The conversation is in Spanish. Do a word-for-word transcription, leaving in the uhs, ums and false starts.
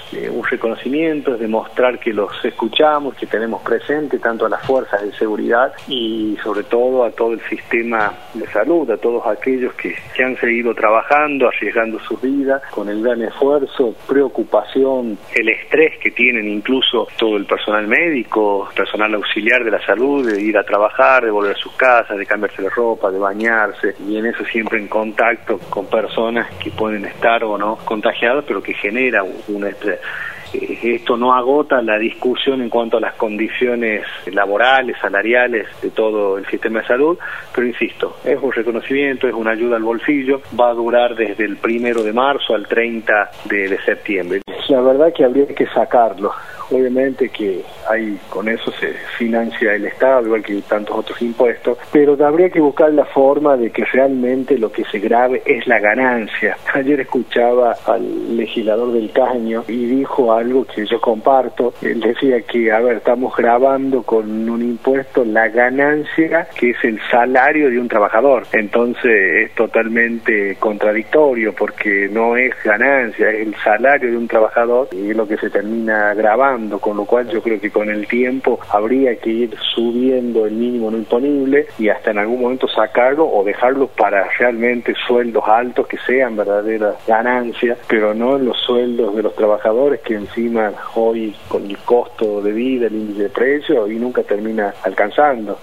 eh, un reconocimiento, es demostrar que los escuchamos, que tenemos presente tanto a las fuerzas de seguridad y sobre todo a todo el sistema de salud, a todos aquellos que, que han seguido trabajando, arriesgando sus vidas, con el gran esfuerzo, preocupación, el estrés que tienen incluso todo el personal médico, personal auxiliar de la salud, de ir a trabajar, de volver a sus casas, de cambiarse de ropa, de bañarse, y en eso siempre en contacto con personas que pueden estar o no contagiadas, pero que genera un estrés. Esto no agota la discusión en cuanto a las condiciones laborales, salariales de todo el sistema de salud, pero insisto, es un reconocimiento, es una ayuda al bolsillo, va a durar desde el primero de marzo al treinta de septiembre. La verdad que habría que sacarlo. Obviamente que hay, con eso se financia el Estado, igual que tantos otros impuestos, pero habría que buscar la forma de que realmente lo que se grabe es la ganancia. Ayer escuchaba al legislador del Caño y dijo algo que yo comparto. Él decía que, a ver, estamos grabando con un impuesto la ganancia, que es el salario de un trabajador. Entonces es totalmente contradictorio, porque no es ganancia, es el salario de un trabajador y es lo que se termina grabando. Con lo cual yo creo que con el tiempo habría que ir subiendo el mínimo no imponible y hasta en algún momento sacarlo o dejarlo para realmente sueldos altos que sean verdaderas ganancias, pero no en los sueldos de los trabajadores, que encima hoy con el costo de vida, el índice de precio, y nunca termina alcanzando.